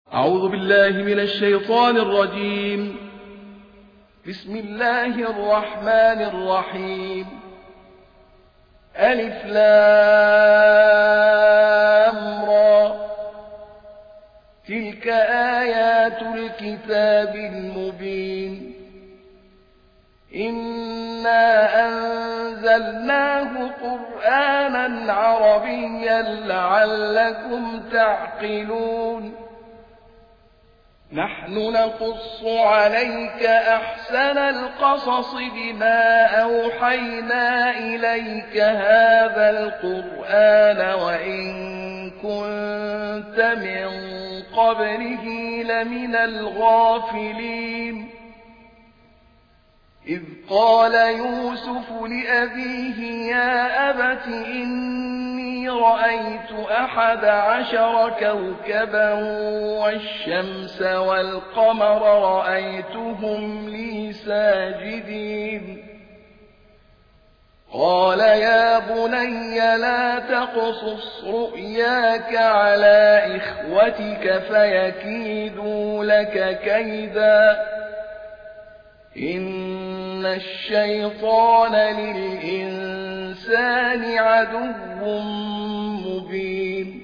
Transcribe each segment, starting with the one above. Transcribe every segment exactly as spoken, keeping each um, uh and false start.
أعوذ بالله من الشيطان الرجيم. بسم الله الرحمن الرحيم. ألف لام را. تلك آيات الكتاب المبين. إنا أنزلناه قرآنا عربيا لعلكم تعقلون. نحن نقص عليك أحسن القصص بما أوحينا إليك هذا القرآن وإن كنت من قبله لمن الغافلين. إذ قال يوسف لأبيه يا أبت إني رأيت أحد عشر كوكبا والشمس والقمر رأيتهم لي ساجدين. قال يا بني لا تقصص رؤياك على إخوتك فيكيدوا لك كيدا إن الشيطان للإنسان عدو مبين.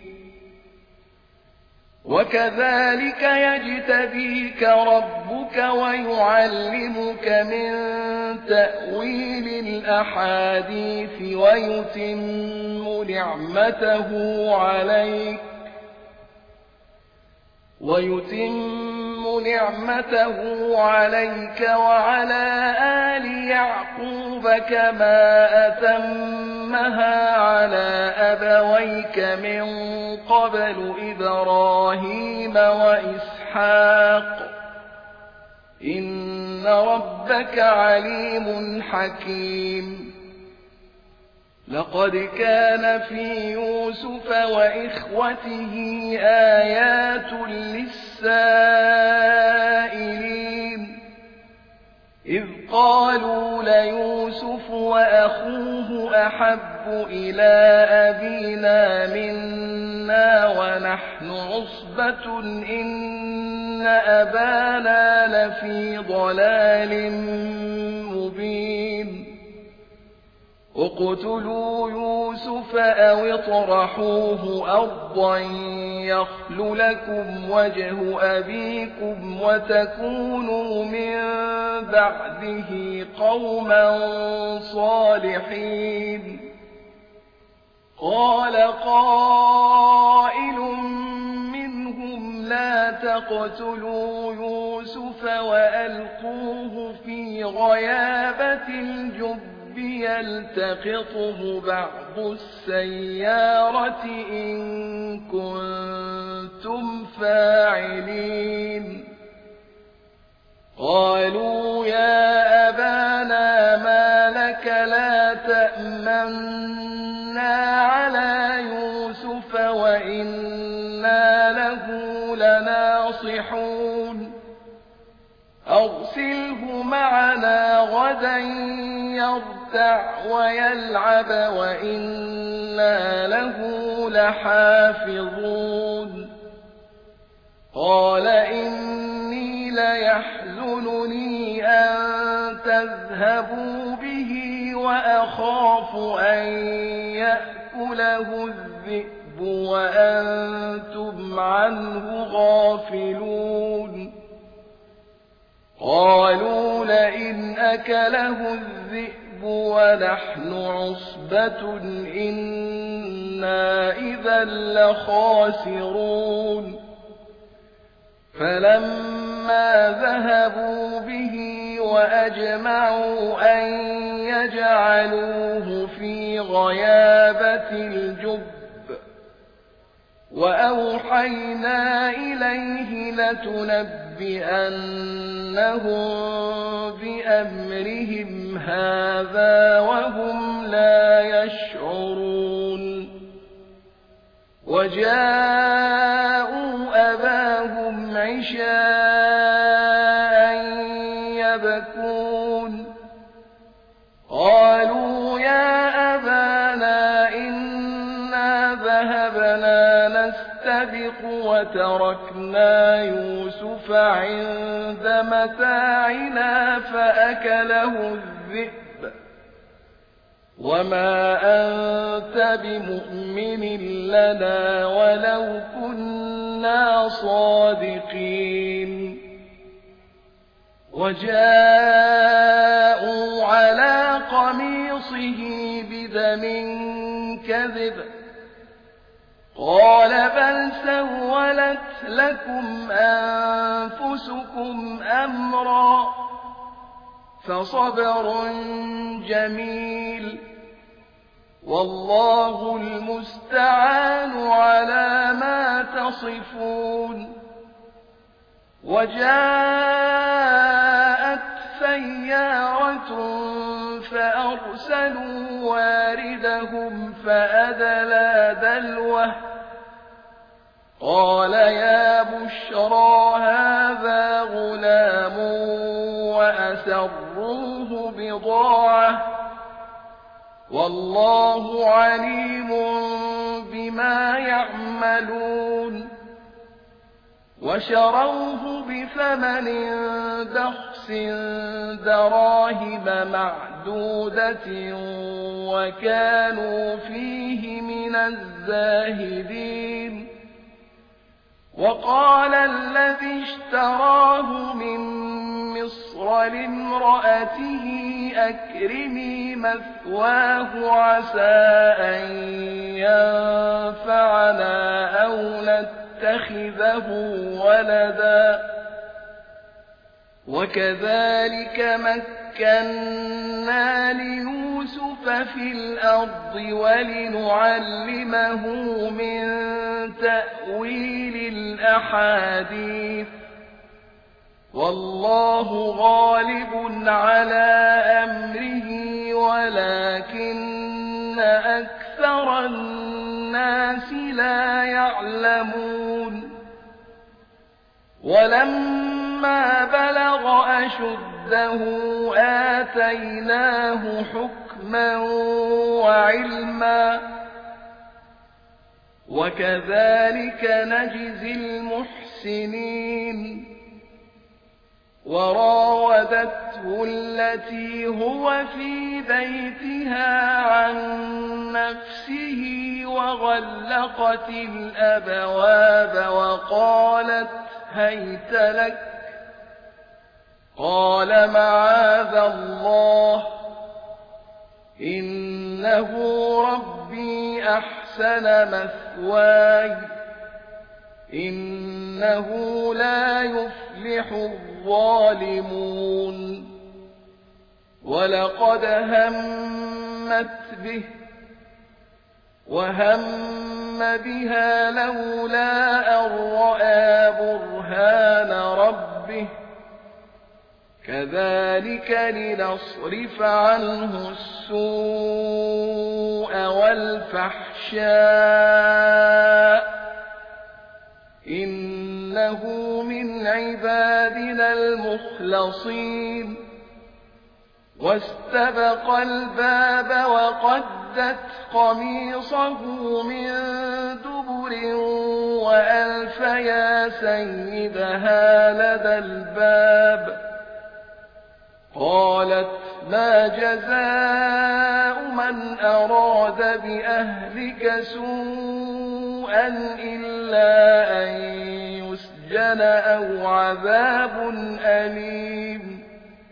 وكذلك يجتبيك ربك ويعلمك من تأويل الأحاديث ويتم نعمته عليك ويتم نعمته عليك وعلى آل يعقوب كما أتمها على أبويك من قبل إبراهيم وإسحاق إن ربك عليم حكيم. لقد كان في يوسف وإخوته آيات للسائلين إذ قالوا ليوسف وأخوه أحب إلى أبينا منا ونحن عصبة إن أبانا لفي ضلال مبين. اقتلوا يوسف أو اطرحوه أرضا يخل لكم وجه أبيكم وتكونوا من بعده قوما صالحين. قال قائل منهم لا تقتلوا يوسف وألقوه في غيابة الجب يلتقطه بعض السيارة إن كنتم فاعلين. قالوا يا أبانا ما لك لا تأمنا على يوسف وإنا له لناصحون. أرسله معنا غدا يرتع ويلعب وإنا له لحافظون. قال إني ليحزنني أن تذهبوا به وأخاف أن يأكله الذئب وأنتم عنه غافلون. قالوا لئن أكله الذئب ونحن عصبة إنا إذا لخاسرون. فلما ذهبوا به وأجمعوا أن يجعلوه في غيابة الجب وأوحينا إليه لتنبئنهم بأمرهم هذا وهم لا يشعرون. وجاءوا أباهم عشاء يبكون. قالوا يا أبانا إنا ذهبنا نستبق وتركنا يوسف عند متاعنا فأكله الذئب وما أنت بمؤمن لنا ولو كنا صادقين وجاءوا على قميصه بدم كذب قال بل سولت لكم أنفسكم أمرا فصبر جميل والله المستعان على ما تصفون وجاءت سيارة فأرسلوا واردهم فأدلى دلوه قال يا بشرى هذا غلام وأسروه بضاعة والله عليم بما يعملون وشروه بثمن بخس دراهم معدودة وكانوا فيه من الزاهدين وقال الذي اشتراه من مصر لامرأته أكرمي مثواه عسى أن ينفعنا أو نتخذه ولدا وكذلك مكنا ليوسف في الأرض ولنعلمه من تأويل الأحاديث والله غالب على أمره ولكن أكثر الناس لا يعلمون ولما بلغ أشده آتيناه حكما وعلما وكذلك نجزي المحسنين وراودته التي هو في بيتها عن نفسه وغلقت الأبواب وقالت هيت لك قال معاذ الله إنه ربي أحسن مثواي إنه لا يفلح الظالمون ولقد همت به وهم بها لولا أن رأى برهان ربه كذلك لنصرف عنه السوء والفحشاء إنه من عبادنا المخلصين واستبق الباب وقدت قميصه من دبر وألف يا سيدها لدى الباب قالت ما جزاء من أراد بأهلك سوءا إلا أن يسجن أو عذاب أليم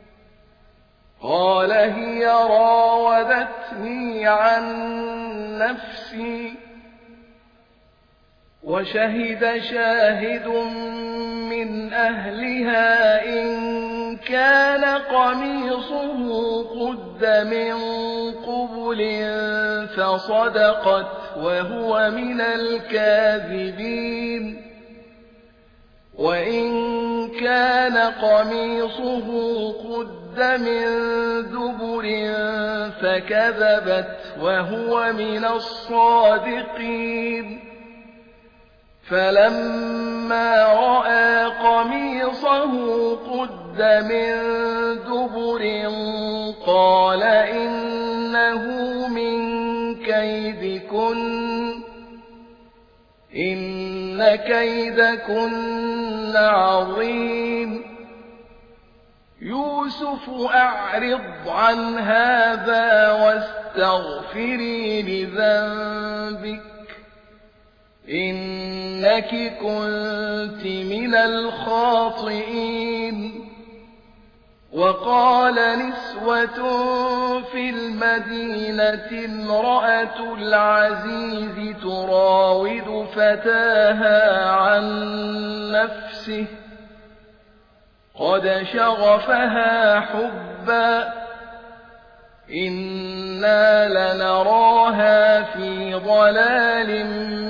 قال هي راودتني عن نفسي وشهد شاهد من أهلها إن كان قميصه قد من قبل فصدقت وهو من الكاذبين وإن كان قميصه قد من دبر فكذبت وهو من الصادقين فلما رأى قميصه قد من دبر قال إنه من كيدكن إن إن كيدكن عظيم يوسف أعرض عن هذا واستغفري لذنبك إنك كنت من الخاطئين وقال نسوة في المدينة امرأة العزيز تراود فتاها عن نفسه قد شغفها حبا إنا لنراها في ضلال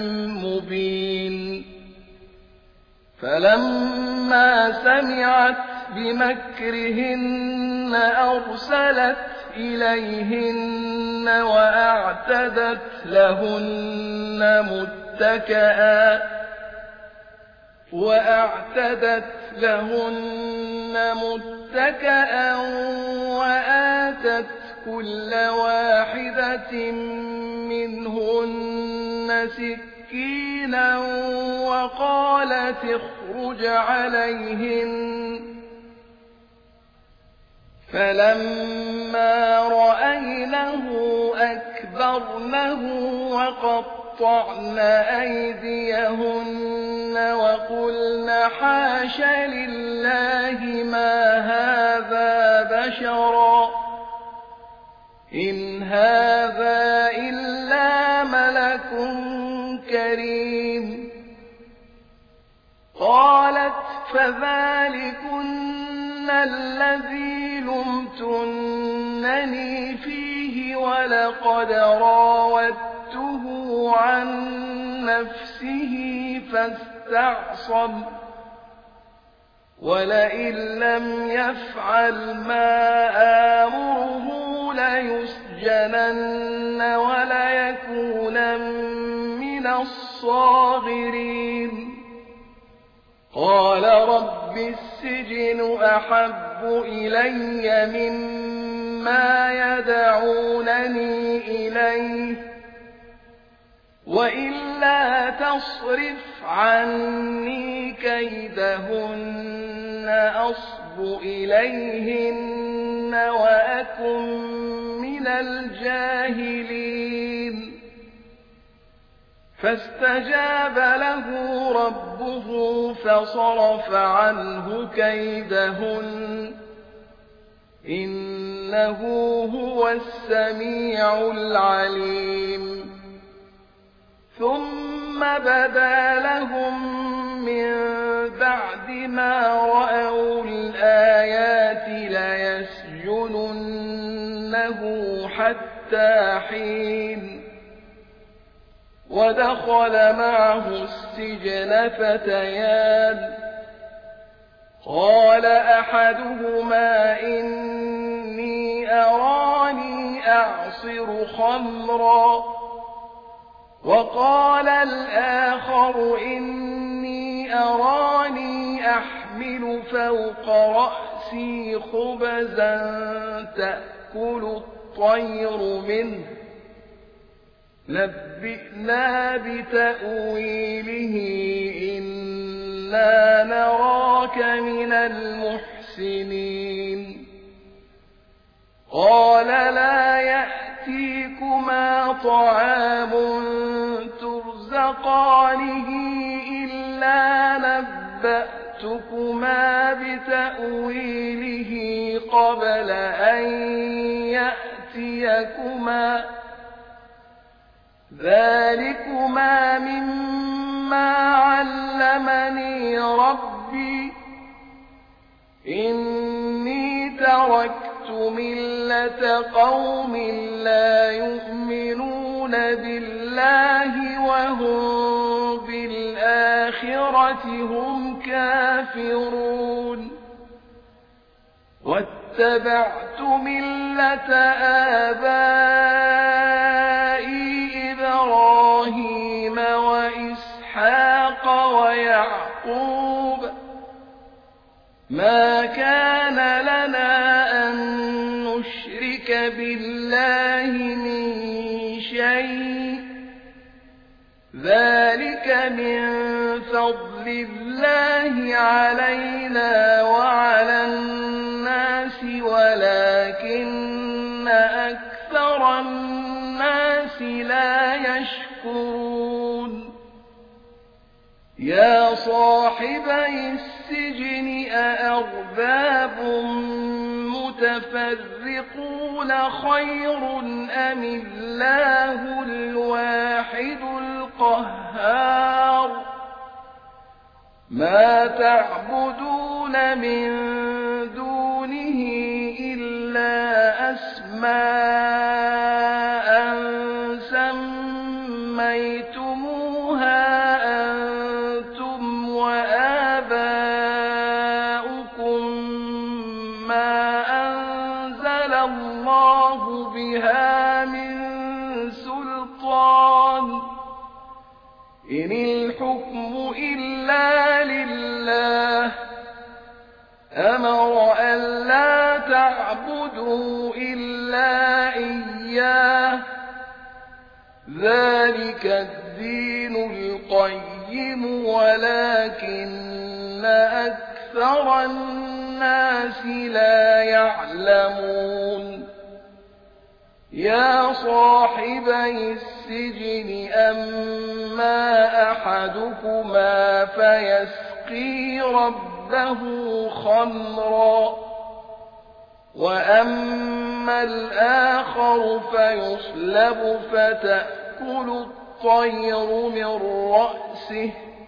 مبين فلما سمعت بمكرهن أرسلت إليهن وأعتدت لهن متكئا وأعتدت لهن متكئا وآتت كل واحدة منهن سكينا وقالت اخرج عليهن فلما رأينه أكبرنه وقطعن أيديهن وقلن حاش لله ما هذا بشرا إن هذا إلا ملك كريم قالت فذلكن الذي لمتنني فيه ولقد راودته عن نفسه فاستعصم ولئن لم يفعل ما آمره ليسجنن وليكونن من الصاغرين قال رب السجن أحب إلي مما يدعونني إليه وإلا تصرف عني كيدهن أصب إليهن وأكن من الجاهلين فاستجاب له ربه فصرف عنه كيدهن إنه هو السميع العليم ثم بدا لهم من بعد ما رأوا الآيات ليسجننه حتى حين ودخل معه السجن فتيان قال أحدهما إني أراني أعصر خمرا وقال الآخر إني أراني أحمل فوق رأسي خبزا تأكل الطير منه نبئنا بتأويله إنا نراك من المحسنين قال لا يأتيكما طعام ترزقانه إلا نبأتكما بتأويله قبل أن يأتيكما ذلكما مما علمني ربي إني تركت ملة قوم لا يؤمنون بالله وهم بالآخرة هم كافرون واتبعت ملة آبائي إبراهيم وإسحاق ويعقوب ما كان لنا أن نشرك بالله من شيء ذلك من الله علينا وعلى الناس ولكن أكثر الناس لا يشكرون يا صاحبي السجن أأرباب متفرقون خير أم الله الواحد القهار ما تعبدون من دونه إلا أسماء سميتموها أنتم وآباؤكم ما أنزل الله بها من سلطان إن الحكم إلا لله أمر ألا تعبدوا إلا إياه ذلك الدين القيم ولكن أكثر الناس لا يعلمون يا صاحبي السجن أما أحدكما فيسقي ربه خمرا وأما الآخر فيصلب فتأكل الطير من رأسه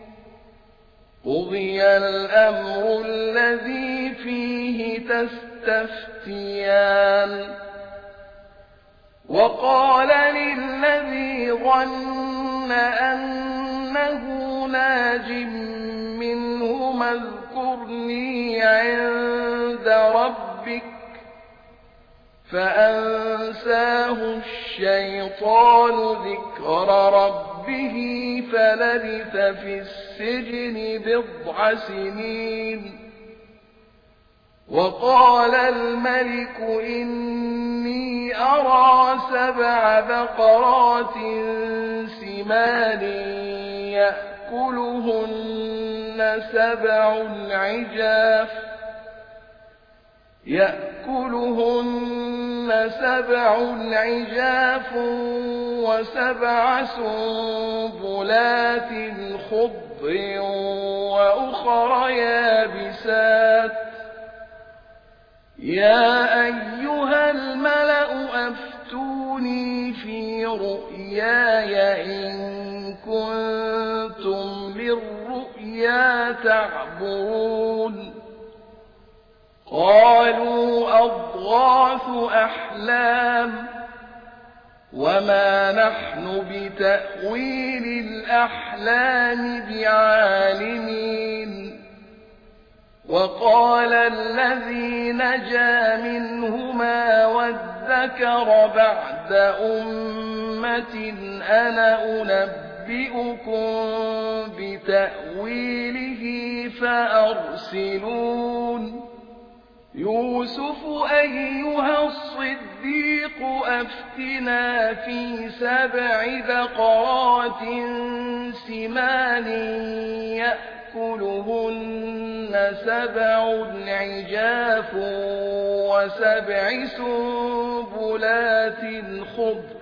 قضي الأمر الذي فيه تستفتيان وقال للذي ظن أنه ناج منهما اذكرني عند ربك فأنساه الشيطان ذكر ربه فلبث في السجن بضع سنين وقال الملك إني أرى سبع بقرات سمان يأكلهن سبع عجاف يأكلهن سبع عجاف وسبع سنبلات خضر وأخر يابسات يا أيها الملأ أفتوني في رؤياي إن كنتم للرؤيا تعبرون قالوا أضغاث أحلام وما نحن بتأويل الأحلام بعالمين وقال الذي نجا منهما وادكر بعد أمة أنا أنبئكم بتأويله فأرسلون يوسف أيها الصديق أفتنا في سبع بقرات سمان يأكلهن سبع عجاف وسبع سنبلات خضر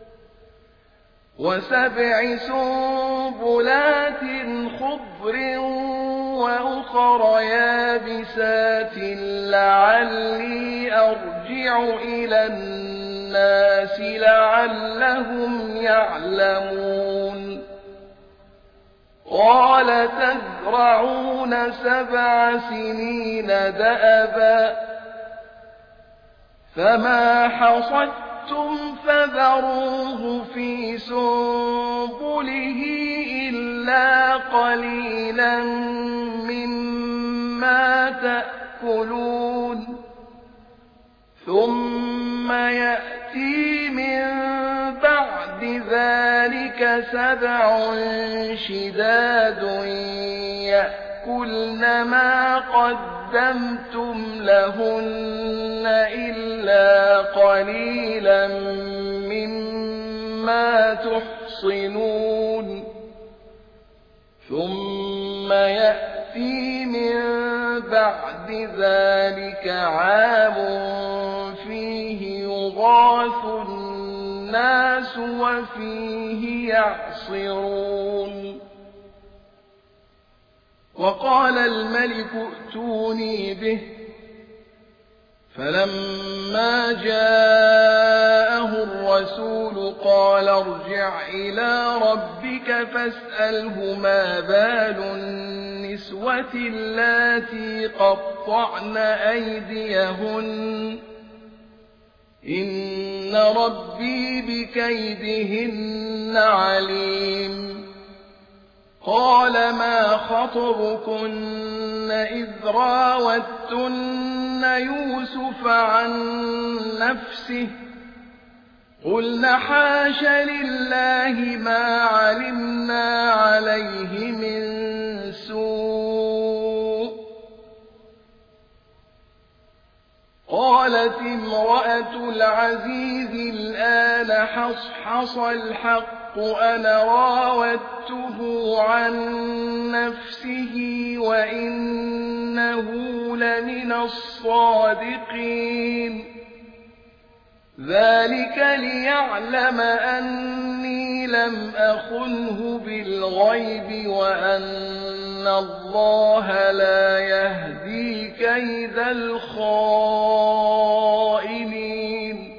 وسبع سنبلات خضر وأخر يابسات لعلي أرجع إلى الناس لعلهم يعلمون قال تزرعون سبع سنين دأبا فما حصدتم فذروه في سنبله إلا قليلا مما تأكلون ثم يأتي من بعد ذلك سبع شداد يأكلن ما قدمتم لهن إلا قليلا مما تحصنون ثم يأتي يأتي من بعد ذلك عام فيه يغاث الناس وفيه يعصرون وقال الملك ائتوني به فلما جاءه الرسول قال ارجع إلى ربك فاسأله ما بال النسوة اللاتي قطعن أيديهن إن ربي بكيدهن عليم قال ما خطبكن إذ راوتن يوسف عن نفسه قلن حاش لله ما علمنا عليه من سوء قالت امرأة العزيز الآن حصحص الحق أنا راودته عن نفسه وإنه لمن الصادقين ذلك ليعلم أني لم أخنه بالغيب وأن الله لا يهدي كيد الخائنين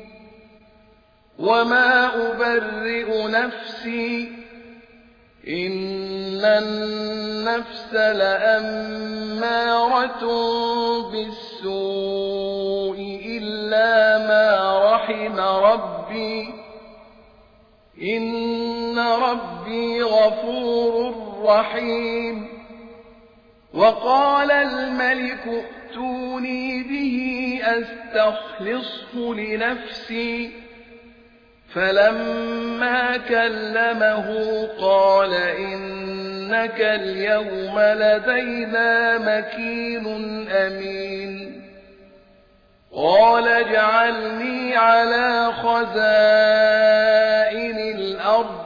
وما أبرئ نفسي إن النفس لأمارة بالسوء إلا ما رحم ربي إن ربي غفور رحيم وقال الملك ائتوني به أستخلصه لنفسي فلما كلمه قال إنك اليوم لدينا مكين أمين قال اجعلني على خزائن الأرض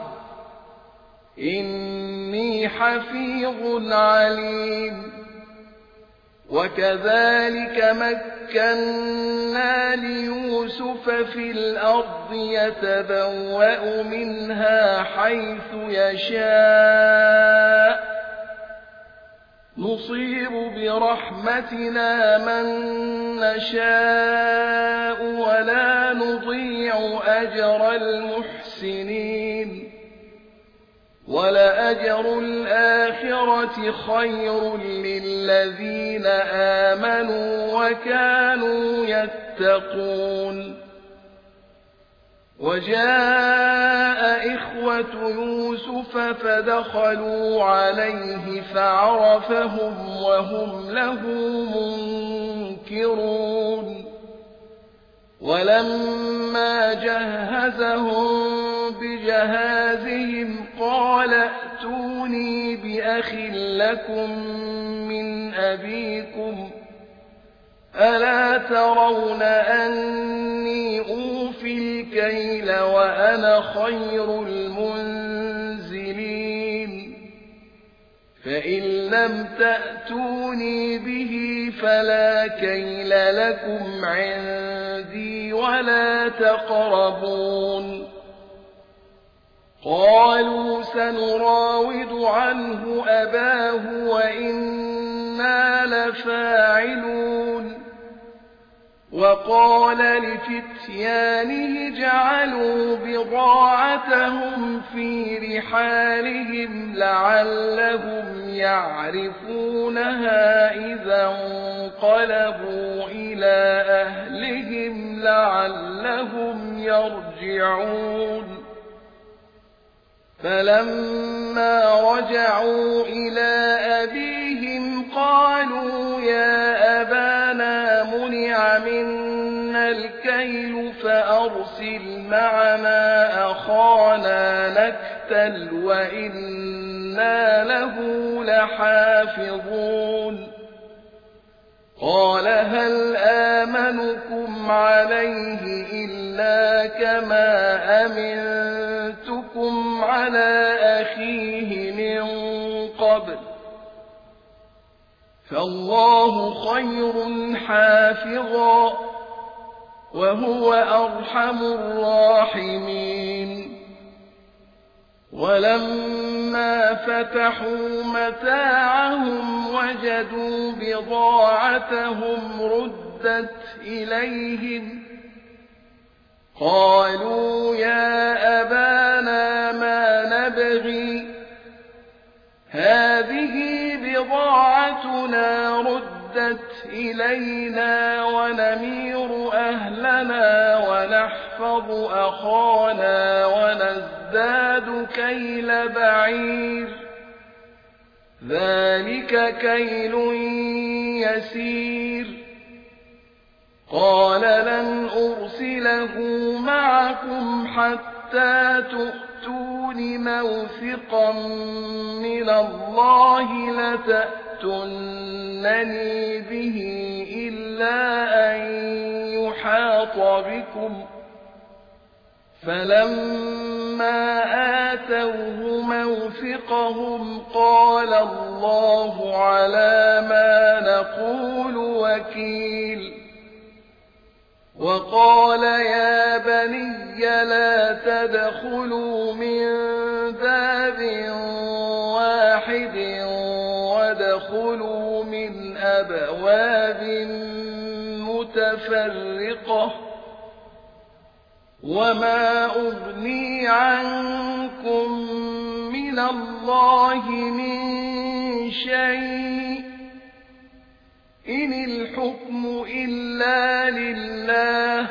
إني حفيظ عليم وكذلك مكنا ليوسف في الأرض يتبوأ منها حيث يشاء نصيب برحمتنا من نشاء ولا نضيع أجر المحسنين ولأجر الآخرة خير للذين آمنوا وكانوا يتقون وجاء إخوة يوسف فدخلوا عليه فعرفهم وهم له منكرون ولما جهزهم بجهازهم قال ائتوني بأخ لكم من أبيكم ألا ترون أني أوفي الكيل وأنا خير المنزلين فإن لم تأتوني به فلا كيل لكم عندي ولا تقربون قالوا سنراود عنه أباه وإنا لفاعلون وقال لفتيانه جعلوا بضاعتهم في رحالهم لعلهم يعرفونها إذا انقلبوا إلى أهلهم لعلهم يرجعون فلما رجعوا إلى أبيهم قالوا يا أبانا منع منا الكيل فأرسل معنا أخانا نكتل وإنا له لحافظون قال هل آمنكم عليه إلا كما أمنتكم على أخيه من قبل فالله خير حافظا وهو أرحم الراحمين. ولما فتحوا متاعهم وجدوا بضاعتهم ردت إليهم قالوا يا أبانا ما نبغي هذه بضاعتنا ردت إلينا ونمير أهلنا ونحفظ أخانا ونزداد كيل بعير ذلك كيل يسير. قال لن أرسله معكم حتى تؤتون موثقا من الله لتأتونني به إلا أن يحاط بكم. فلما آتوه موثقهم قال الله على ما نقول وكيل. وقال يا بني لا تدخلوا من باب واحد وادخلوا من أبواب متفرقة وما أغني عنكم من الله من شيء إن الحكم إلا لله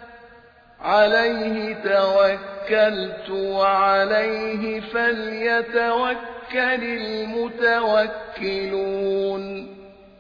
عليه توكلت وعليه فليتوكل المتوكلون.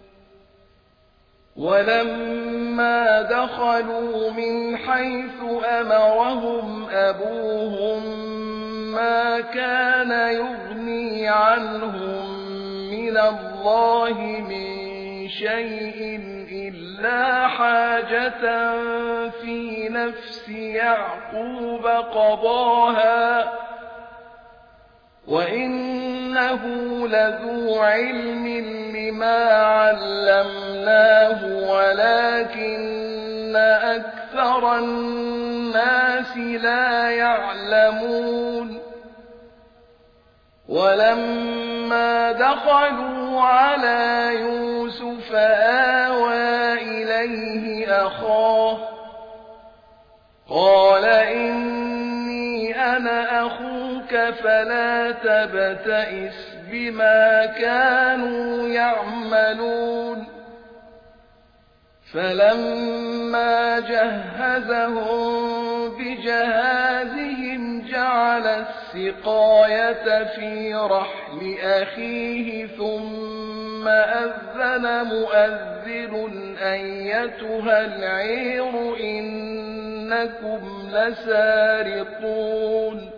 ولما دخلوا من حيث أمرهم أبوهم ما كان يغني عنهم من الله من شيء إلا حاجة في نفس يعقوب قضاها وإنه لذو علم لما علمناه ولكن أكثر الناس لا يعلمون. ولما دخلوا على يوسف آوى إليه أخاه قال إني أنا أخوك فلا تبتئس بما كانوا يعملون. فلما جهزهم بجهازهم جعل السقاية في رحل أخيه ثم أذن مؤذن أيتها العير إنكم لسارقون.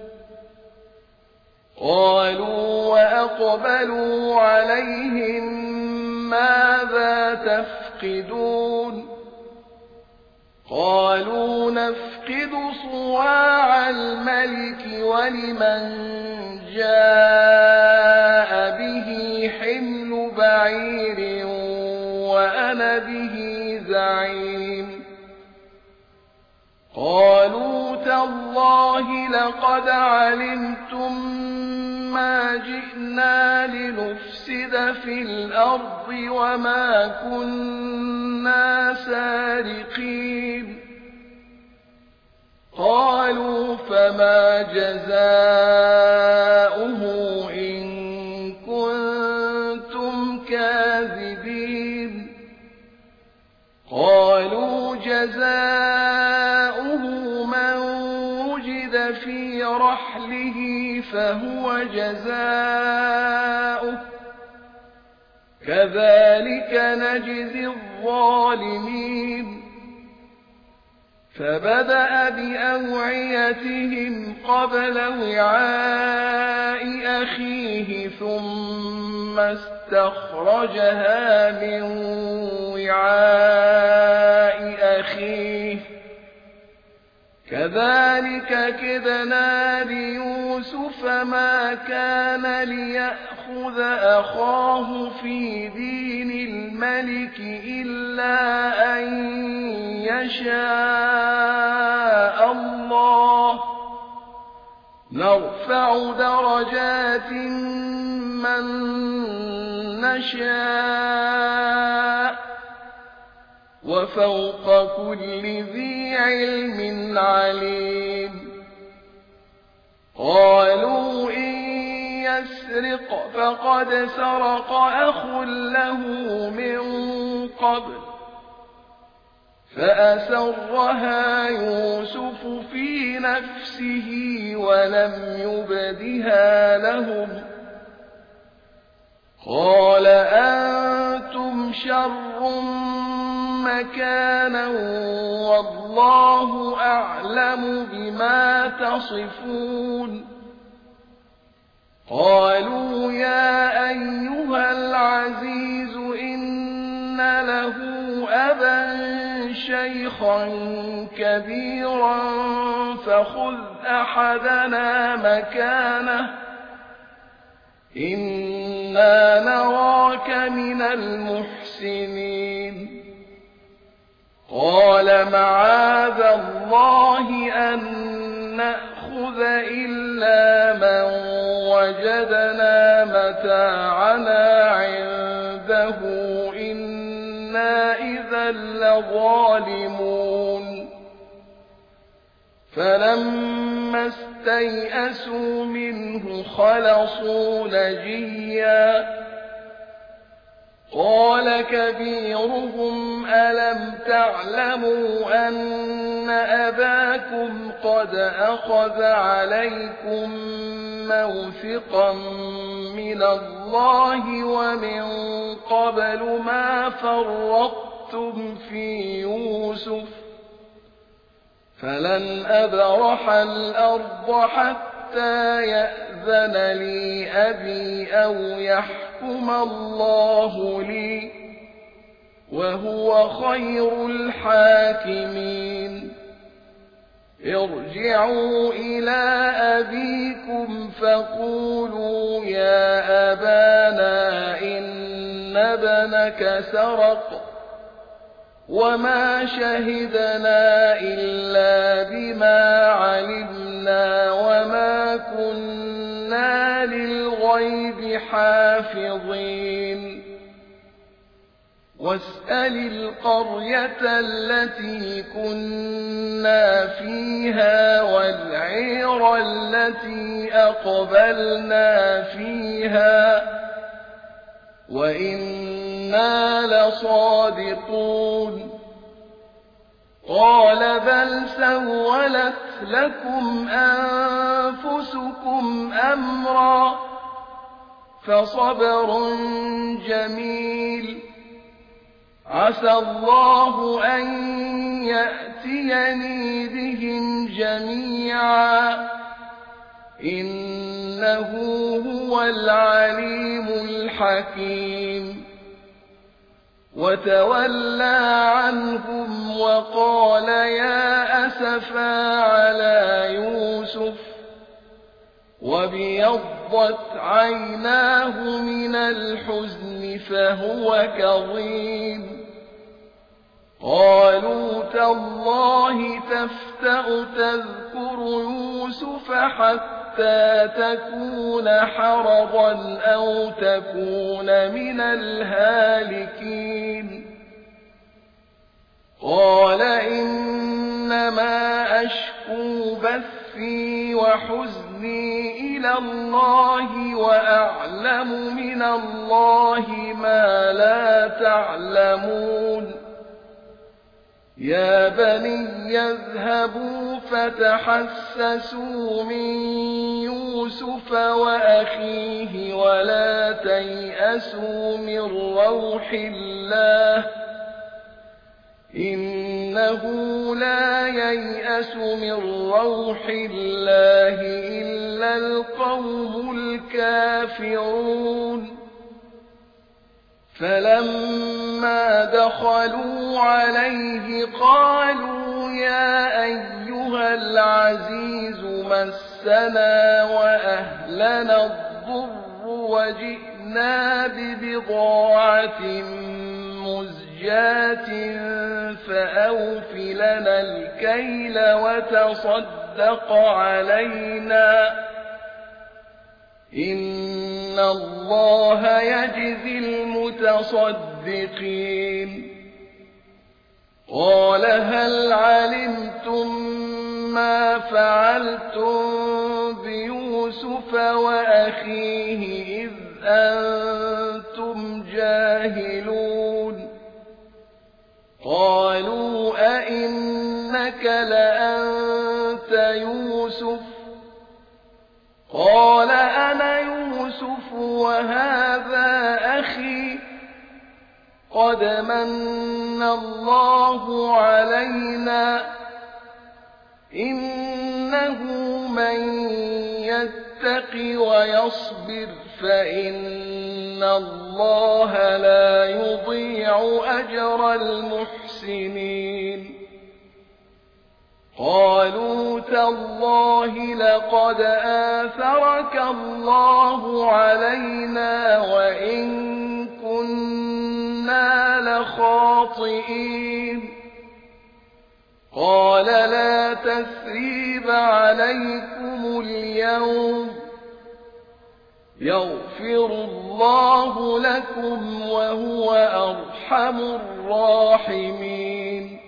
قالوا وأقبلوا عليهم ماذا تفقدون قالوا نفقد صواع الملك ولمن جاء به حمل بعير وأنا به زعيم. قالوا تالله لقد علمتم ما جئنا لنفسد في الأرض وما كنا سارقين. قالوا فما جزاؤه إن كنتم كاذبين. قالوا جزاؤه من وجد في رحله فهو جزاؤه كذلك نجزي الظالمين. فبدأ بأوعيتهم قبل وعاء أخيه ثم استخرجها من وعاء أخيه كذلك كدنا ليوسف ما كان ليأخذ أخاه في دين الملك إلا أن يشاء الله نرفع درجات من نشاء وفوق كل ذي علم عليم قالوا إن يسرق فقد سرق أخ له من قبل فأسرها يوسف في نفسه ولم يبدها لهم قال أنتم شر مكانا والله أعلم بما تصفون قالوا يا أيها العزيز إن له أبا شيخا كبيرا فخذ أحدنا مكانه إنا نراك من المحسنين قال معاذ الله أن نأخذ إلا من وجدنا متاعنا عنده إنا إذا لظالمون فلما استيئسوا منه خلصوا نجيا قال كبيرهم ألم تعلموا أن أباكم قد أخذ عليكم موثقا من الله ومن قبل ما فرطتم في يوسف فلن أبرح الأرض حتى يأذن لي أبي أو يحكم الله لي وهو خير الحاكمين ارجعوا إلى أبيكم فقولوا يا أبانا إن ابنك سرق وما شهدنا إلا بما علمنا وما كنا للغيب حافظين واسأل القرية التي كنا فيها والعير التي أقبلنا فيها وإنا لصادقون قال بل سولت لكم أنفسكم أمرا فصبر جميل عسى الله أن يأتيني بهم جميعا إنه هو العليم الحكيم وتولى عنهم وقال يا أسفا على يوسف وابيضت عيناه من الحزن فهو كظيم قالوا تالله تفتأ تذكر يوسف حتى تكون حرضا أو تكون من الهالكين قال إنما أشكو بثي وحزني إلى الله وأعلم من الله ما لا تعلمون يا بني اذهبوا فتحسسوا من يوسف وأخيه ولا تيأسوا من روح الله إنه لا ييأس من روح الله إلا القوم الكافرون فلما دخلوا عليه قالوا يا أيها العزيز مسنا وأهلنا الضر وجئنا ببضاعة مزجاة فأوف لنا الكيل وتصدق علينا إن الله يجزي المتصدقين قال هل علمتم ما فعلتم بيوسف وأخيه إذ أنتم جاهلون قالوا أئنك لأنت يوسف قال أنا يوسف وهذا أخي قد من الله علينا إنه من يتق ويصبر فإن الله لا يضيع أجر المحسنين قالوا تالله لقد آثرك الله علينا وإن كنا لخاطئين قال لا تثريب عليكم اليوم يغفر الله لكم وهو أرحم الراحمين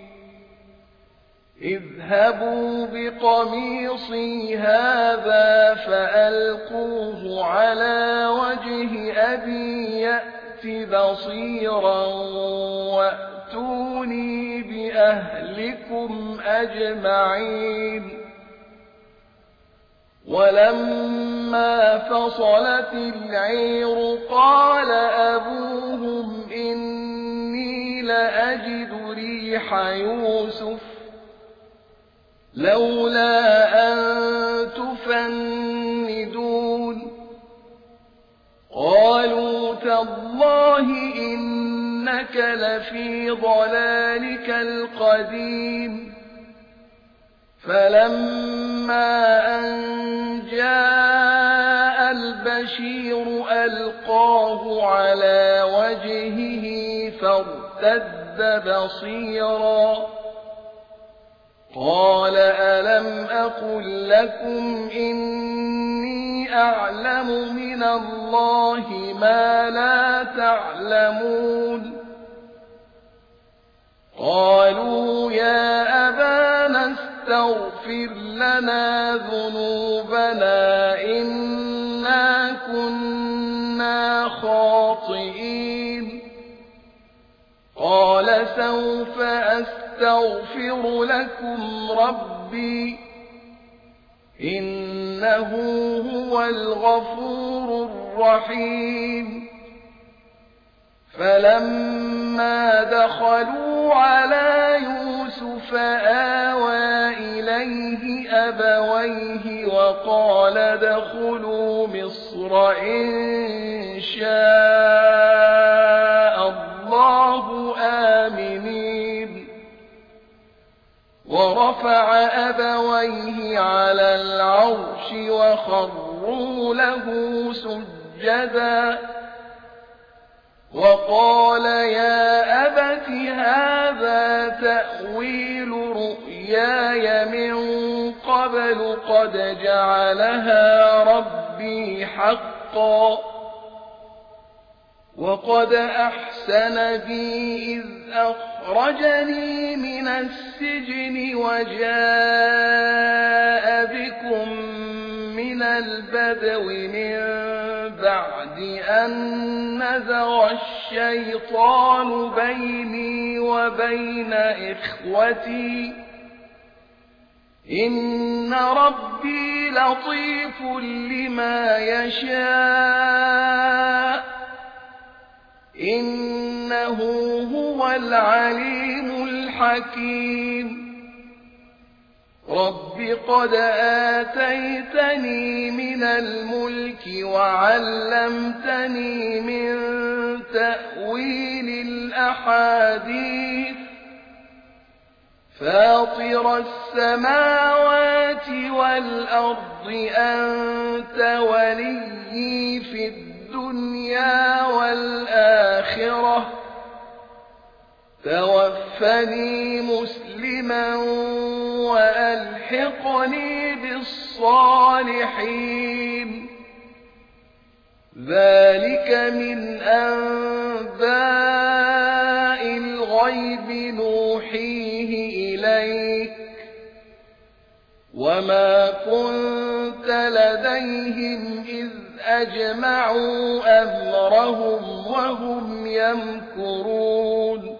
اذهبوا بقميصي هذا فألقوه على وجه أبي يأت بصيرا وأتوني بأهلكم أجمعين ولما فصلت العير قال أبوهم إني لأجد ريح يوسف لولا أن تفندون قالوا تالله إنك لفي ضلالك القديم فلما أن جاء البشير ألقاه على وجهه فارتد بصيرا قال ألم أقل لكم إني أعلم من الله ما لا تعلمون قالوا يا أبانا استغفر لنا ذنوبنا إنا كنا خاطئين قال سوف أستغفر لكم ربي إنه هو الغفور الرحيم فلما دخلوا على يوسف آوى إليه أبويه وقال ادخلوا مصر إن شاء الله آمنين ورفع أبويه على العرش وخروا له سجدا وقال يا أبت هذا تأويل رؤياي من قبل قد جعلها ربي حقا وقد أحسن بي إذ أخرجني من السجن وجاء بكم من البدو من بعد أن نزغ الشيطان بيني وبين إخوتي إن ربي لطيف لما يشاء إنه هو العليم الحكيم رب قد آتيتني من الملك وعلمتني من تأويل الأحاديث فاطر السماوات والأرض أنت وليي في الدنيا والآخرة توفني مسلما وألحقني بالصالحين. ذلك من أنباء الغيب نوحيه إليك وما كنت لديهم إذ أجمعوا أمرهم وهم يمكرون.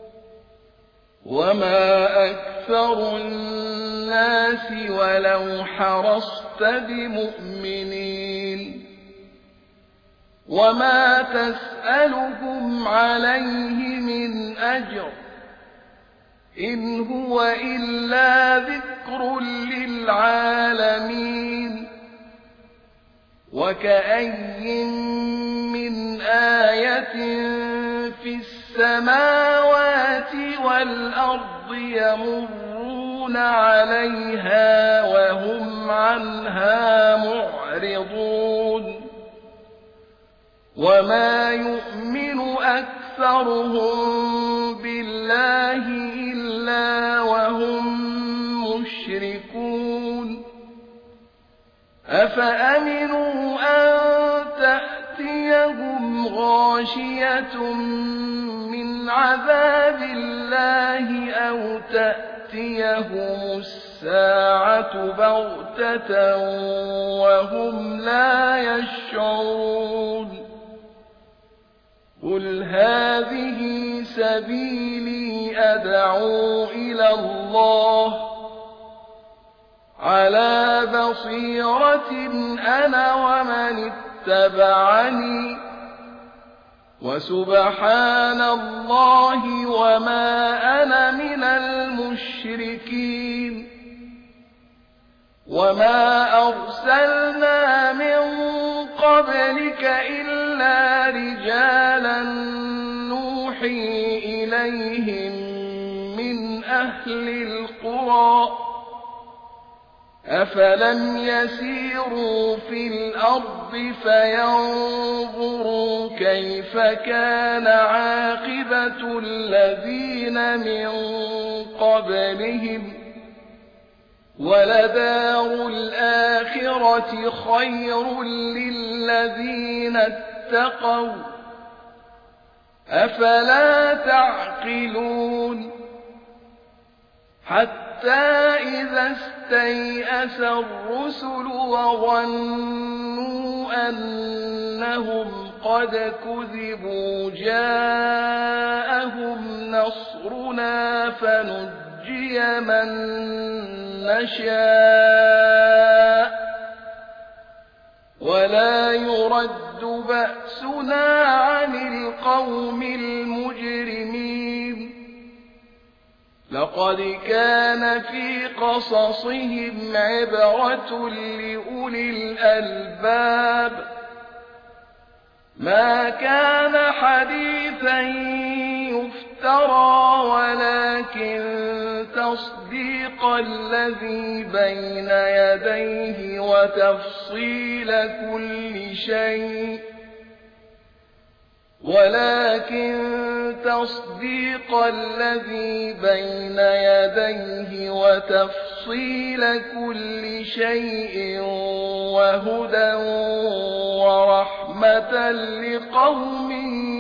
وما أكثر الناس ولو حرصت بمؤمنين. وما تسألهم عليه من أجر إن هو إلا ذكر للعالمين. وكأي من آية في السماوات والأرض يمرون عليها وهم عنها معرضون. وما يؤمن أكثرهم بالله إلا وهم مشركون. أفأمنوا أن تأتيهم غاشية من عذاب الله أو تأتيهم الساعة بغتة وهم لا يشعرون. قل هذه سبيلي أدعو إلى الله على بصيرة أنا ومن اتبعني وسبحان الله وما أنا من المشركين. وما أرسلنا من قبلك إلا رجالا نوحي إليهم من أهل القرى. أفلم يسيروا في الأرض فينظروا كيف كان عاقبة الذين من قبلهم ولدار الآخرة خير للذين اتقوا أفلا تعقلون. حتى إذا استيأس الرسل وظنوا أنهم قد كذبوا جاءهم نصرنا فنجي من نشاء ولا يرد بأسنا عن القوم المجرمين. لقد كان في قصصهم عبرة لأولي الألباب ما كان حديثا يفترى ولكن تصديق الذي بين يديه وتفصيل كل شيء ولكن تصديق الذي بين يديه وتفصيل كل شيء وهدى ورحمة لقوم